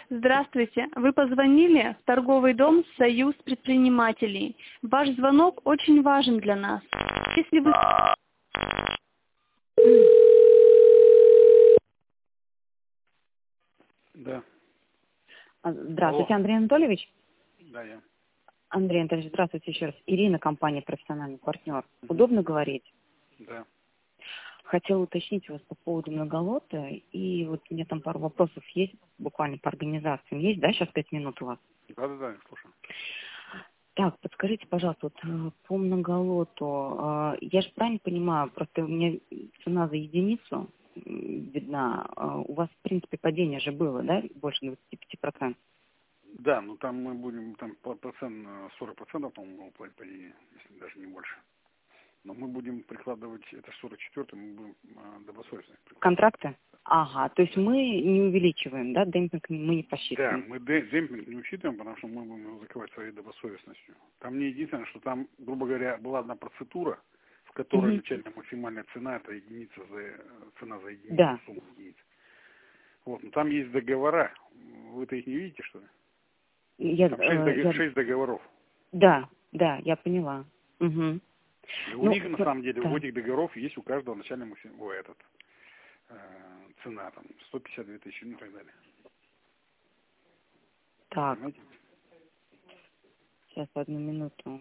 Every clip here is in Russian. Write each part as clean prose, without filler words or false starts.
Здравствуйте. Вы позвонили в торговый дом «Союз предпринимателей». Ваш звонок очень важен для нас. Если вы... Да. Здравствуйте, Алло. Андрей Анатольевич. Да, я. Андрей Анатольевич, здравствуйте еще раз. Ирина, компания «Профессиональный партнер». Удобно говорить? Да. Хотела уточнить вас по поводу многолота, и вот у меня там пару вопросов есть, буквально по организациям. Есть, да, сейчас 5 минут у вас? Да, я слушаю. Так, подскажите, пожалуйста, вот по многолоту, я же правильно понимаю, просто у меня цена за единицу видна, у вас, в принципе, падение же было, да, больше 25%? Да, ну там мы будем, там процент, 40%, по-моему, падение, если даже не больше. Но мы будем прикладывать, это 44-й, мы будем добросовестно прикладывать. Контракты? Ага, то есть мы не увеличиваем, да, демпинг мы не Да, посчитываем. мы демпинг не учитываем, потому что мы будем его закрывать своей добросовестностью. Там не единственное, что там, грубо говоря, была одна процедура, в которой Мгм. начальная максимальная цена, это единица цена за единицу, Да. сумма единиц. Вот, но там есть договора, вы-то их не видите, что ли? Там 6 договоров. Да, я поняла. Угу. И у них, на самом деле, у Да. этих договоров есть у каждого начальный цена, там, 152 тысячи, ну и так далее. Так, Понимаете? сейчас одну минуту.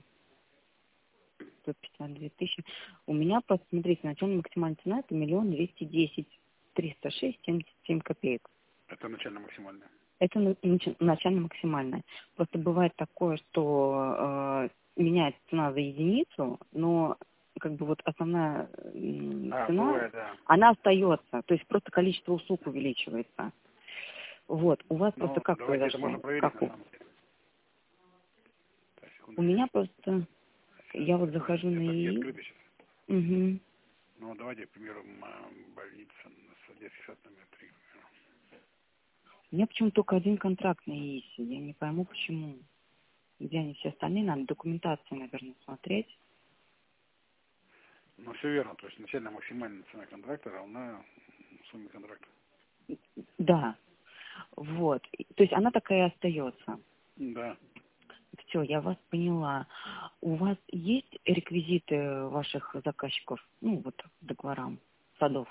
152 тысячи. У меня, просто, смотрите, начальная максимальная цена это 1 210 306 77 копеек. Это начально максимальное. Это начально максимальная. Просто бывает такое, что меняется цена за единицу, но как бы вот основная цена, Бывает, да. она остается. То есть просто количество услуг увеличивается. Вот. У вас просто Ну, как давайте это произошло? можно проверить, Как на самом деле. Так, У секундочку. меня просто... Я вот захожу на Это не ИИ. открыто сейчас. Угу. Ну, давайте, к примеру, больница, детский сад номер 3. У меня почему-то только один контракт на ИИСе. Я не пойму, почему. Где они все остальные? Надо документацию, наверное, смотреть. Ну, все верно. То есть начальная максимальная цена контракта равна сумме контракта. Да. Вот. То есть она такая и остается. Да. Все, я вас поняла. У вас есть реквизиты ваших заказчиков? Ну, вот, договорам, садов.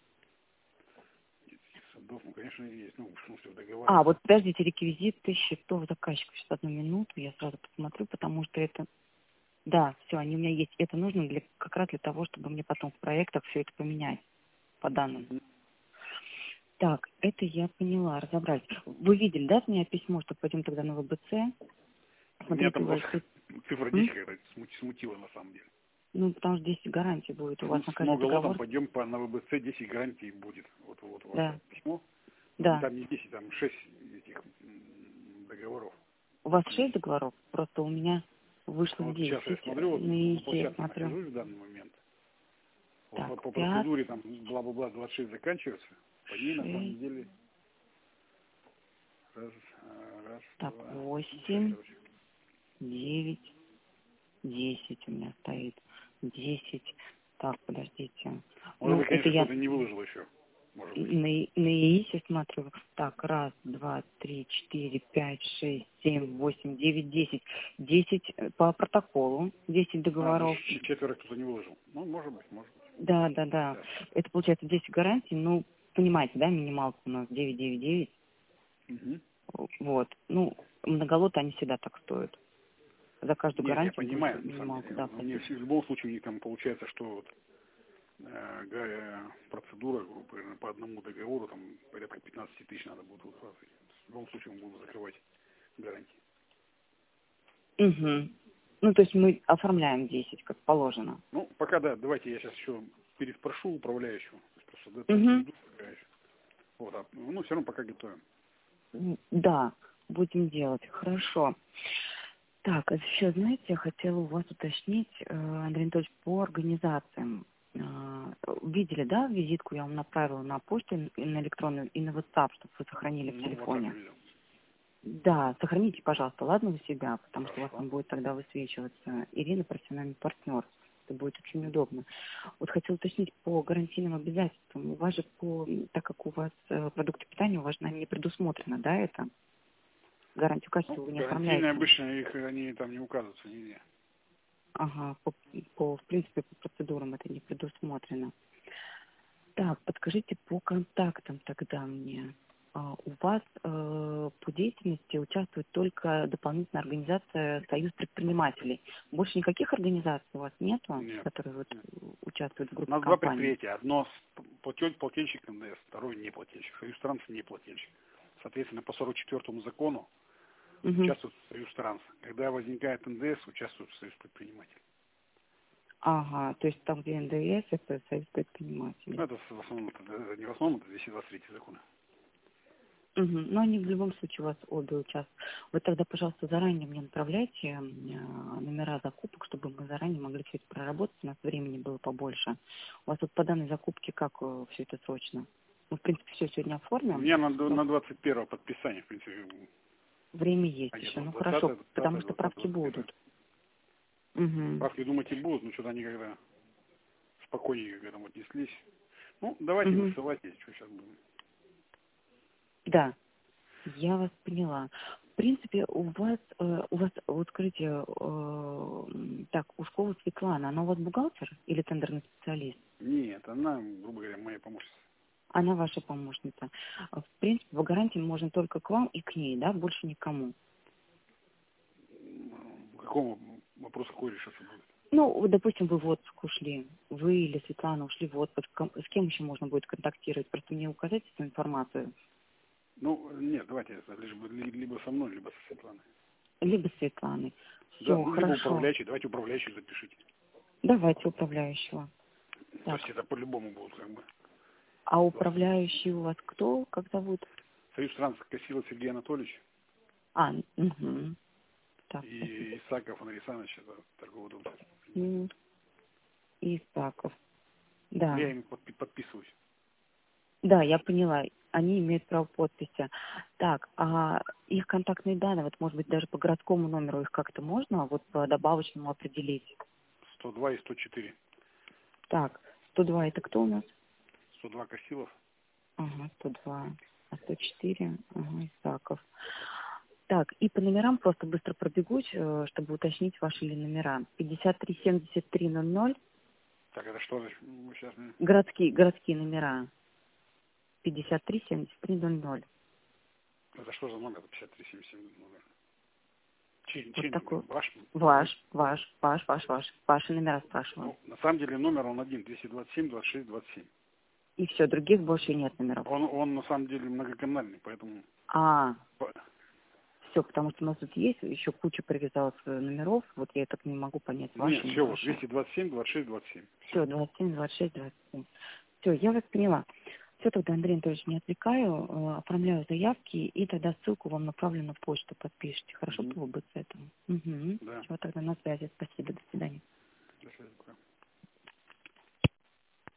Садов, ну, конечно, есть. Ну, в смысле, в договорах. А, вот подождите, реквизиты счетов заказчиков. Сейчас одну минуту, я сразу посмотрю, потому что это... Да, все, они у меня есть. Это нужно как раз для того, чтобы мне потом в проектах все это поменять по данным. Так, это я поняла, разобрались. Вы видели, да, от меня письмо, что пойдем тогда на ВБЦ? Меня Смотрите, там у вас просто тут... цифра 10 какая-то смутила на самом деле. Ну, потому что 10 гарантий будет у вас на С каждый многолотом договор. пойдем на ВБЦ, 10 гарантий будет. Вот у вас Да, письмо. Но да. там не 10, там 6 этих договоров. У вас 6 договоров? Просто у меня вышло Вот сейчас я 10. смотрю, вот На на ИИСе я площадке смотрю. нахожусь в данный момент. Вот Так, по 5, процедуре там бла-бла-бла 26 заканчивается. По ней на 6, самом деле раз, так, два, 6, 8, короче. 9, 10 у меня стоит. 10. Так, подождите. Может Ну, быть, это конечно, я кто-то не выложил еще. Может быть. на ИИСе смотрю. Так, раз, два, три, 4, 5, 6, 7, 8, 9, 10. 10 по протоколу. 10 Ну, договоров. четверо кто-то не выложил. Ну, может быть, может быть. Да. Да. Это получается 10 гарантий. Ну, понимаете, да, минималка у нас 999. Угу. Вот. Ну, многолоты они всегда так стоят. За каждую Нет, я гарантию будет понимаю, на самом минималку, деле. да, Но мне платить. в любом случае у них там получается, что вот, процедура, грубо говоря, по одному договору, там порядка 15 тысяч надо будет выкладывать. В любом случае мы будем закрывать гарантии. Угу. Ну, то есть мы оформляем 10, как положено. Ну, пока да, давайте я сейчас еще переспрошу управляющего. Просто эту Угу. процедуру управляющего. Вот, ну, все равно пока готовим. Да, будем делать. Хорошо. Так, а еще, знаете, я хотела у вас уточнить, Андрей Анатольевич, по организациям. Видели, да, визитку я вам направила на почту, и на электронную, и на WhatsApp, чтобы вы сохранили в Ну, вот так телефоне. видел. Да, сохраните, пожалуйста, ладно, у себя, потому что у вас Хорошо. там будет тогда высвечиваться Ирина, профессиональный партнер. Это будет очень удобно. Вот хотела уточнить по гарантийным обязательствам. У вас же, так как у вас продукты питания, у вас же не предусмотрено, да, это? Гарантию качества вы не Гарантийные оформляете? обычно они там не указываются нигде. Ага, в принципе, по процедурам это не предусмотрено. Так, подскажите по контактам тогда мне. У вас по деятельности участвует только дополнительная организация «Союз предпринимателей». Больше никаких организаций у вас нету, Нет. которые вот участвуют в У группе нас два компаний? предприятия. Одно плательщик НДС, второе не плательщик. Союз транс не плательщик. Соответственно, по 44-му закону Угу. участвует Союз транс. Когда возникает НДС, участвует Союз предпринимателей. Ага, то есть там, где НДС, это Союз предпринимателей. Ну, это в основном, это не в основном, это 223 законы. Угу. Но они в любом случае у вас обе участвуют. Вы тогда, пожалуйста, заранее мне направляйте номера закупок, чтобы мы заранее могли все это проработать, у нас времени было побольше. У вас вот по данной закупке как все это срочно? Мы, в принципе, все сегодня У оформим. меня на 21-го подписание, в принципе. Время есть еще. Ну хорошо, потому что правки будут. Угу. Правки, думаете, будут, но что-то они когда спокойнее к этому отнеслись. Ну, давайте Угу. высылайте, что сейчас будем. Да, я вас поняла. В принципе, у вас, вот скажите, так, Ушкова Светлана, она у вас бухгалтер или тендерный специалист? Нет, она, грубо говоря, моя помощница. Она ваша помощница. В принципе, по гарантии можно только к вам и к ней, да, больше никому. К какому вопросу какой решаться будет? Ну, вот, допустим, вы в отпуск ушли, вы или Светлана ушли в отпуск, с кем еще можно будет контактировать? Просто мне указать эту информацию. Ну, нет, давайте либо со мной, либо со Светланой. Либо с Светланой. Да, Все, ну, либо хорошо. управляющий, давайте управляющий запишите. Давайте управляющего. То Так. есть это по-любому будут как бы. А управляющий у вас кто, как зовут? Союз транс Косилов Сергей Анатольевич Угу. Так, и Исаков Андрей Александрович, это торговый дом. Исаков. Да. Я им подписываюсь. Да, я поняла. Они имеют право подписи. Так, а их контактные данные, вот, может быть, даже по городскому номеру их как-то можно вот по добавочному определить? 102 и 104. Так, 102 это кто у нас? 102 Косилов. Ага, 102. А 104, ага, Исаков. Так, и по номерам просто быстро пробегусь, чтобы уточнить ваши ли номера. 53-73-00. Так, это что же сейчас? Городские номера. 53-73-00. Это что за номер? 5377 номер. Чей Вот такой. Ваш? Ваши номера спрашиваю. Ну, на самом деле номер он один, 227 26 27. И все, других больше нет номеров. Он на самом деле многоканальный, поэтому... Все, потому что у нас тут есть еще куча привязалась номеров, вот я так не могу понять ваши. Нет, все, вот 227 26 27. Все, 27, 26, 27. Все, я вас поняла. Все, тогда, Андрей Анатольевич, не отвлекаю, оформляю заявки, и тогда ссылку вам направлю на почту, подпишите. Хорошо было бы с этим? Угу. Да. Все, тогда на связи. Спасибо, до свидания. До свидания.